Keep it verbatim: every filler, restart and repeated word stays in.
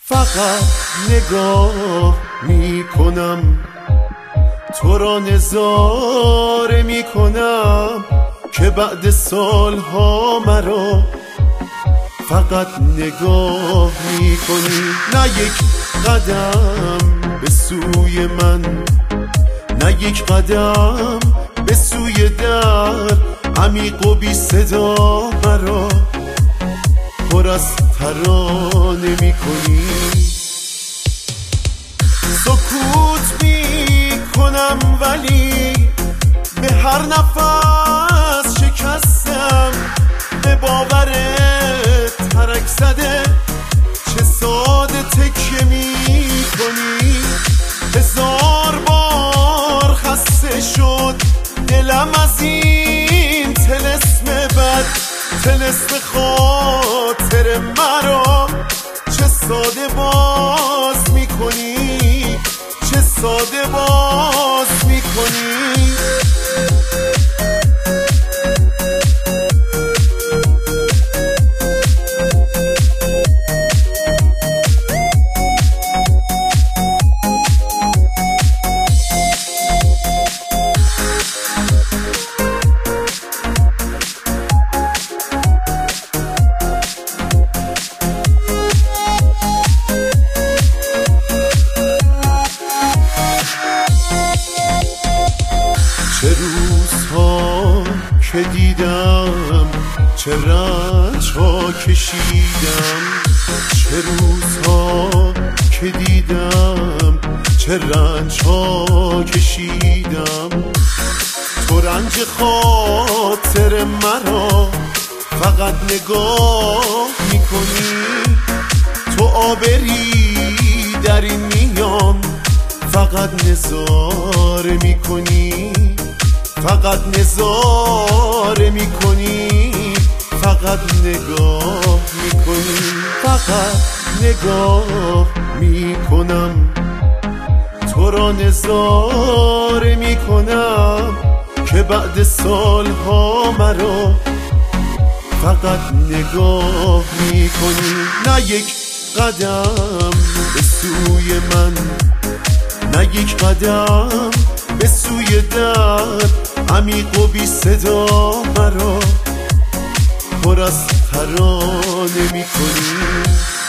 فقط نگاه میکنم، تو را نظاره میکنم که بعد سالها مرا فقط نگاه میکنی. نه یک قدم به سوی من، نه یک قدم به سوی در، عمیق و بی صدا مرا پر از ترانه میکنی. سکوت میکنم ولی به هر نفس شکستم، به باورت ترک زده چه ساده تکیه میکنی. هزار بار خسته شد دلم از این طلسم بد، طلسم خاطر مرا چه ساده باز میکنی، چه ساده باز میکنی. چه روزها که دیدم، چه رنجها کشیدم، چه روزها که دیدم، چه رنجها کشیدم. تو رنج خاطر مرا فقط نگاه میکنی، تو آبری در این میان فقط نظاره میکنی، فقط نظاره میکنی، فقط نگاه میکنی. فقط نگاه میکنم، تو را نظاره میکنم که بعد سالها مرا فقط نگاه میکنی. نه یک قدم به سوی من، نه یک قدم به سوی در، عمیق و بی صدا مرا پر از ترانه میکنی.